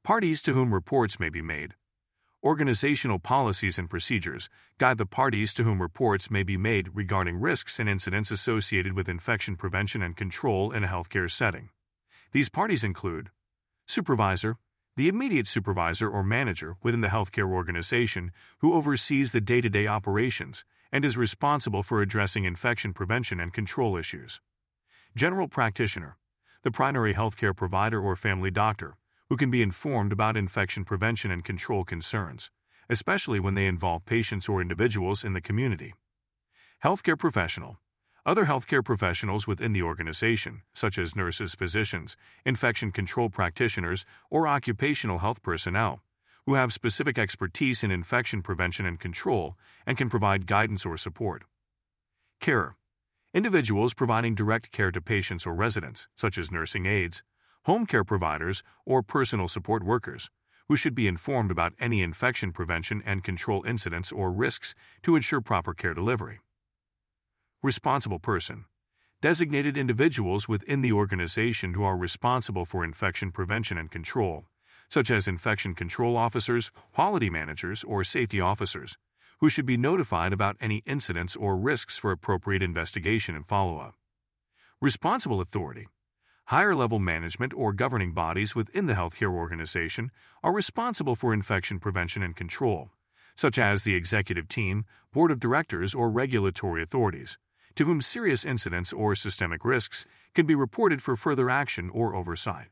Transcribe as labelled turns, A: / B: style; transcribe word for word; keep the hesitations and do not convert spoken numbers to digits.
A: Parties to whom reports may be made. Organizational policies and procedures guide the parties to whom reports may be made regarding risks and incidents associated with infection prevention and control in a healthcare setting. These parties include supervisor, the immediate supervisor or manager within the healthcare organization who oversees the day-to-day operations and is responsible for addressing infection prevention and control issues. General practitioner, the primary healthcare provider or family doctor, who can be informed about infection prevention and control concerns, especially when they involve patients or individuals in the community. Healthcare professional, other healthcare professionals within the organization, such as nurses, physicians, infection control practitioners, or occupational health personnel, who have specific expertise in infection prevention and control and can provide guidance or support. Carer, individuals providing direct care to patients or residents, such as nursing aides, home care providers, or personal support workers, who should be informed about any infection prevention and control incidents or risks to ensure proper care delivery. Responsible person, designated individuals within the organization who are responsible for infection prevention and control, such as infection control officers, quality managers, or safety officers, who should be notified about any incidents or risks for appropriate investigation and follow-up. Responsible authority, higher-level management or governing bodies within the healthcare organization are responsible for infection prevention and control, such as the executive team, board of directors, or regulatory authorities, to whom serious incidents or systemic risks can be reported for further action or oversight.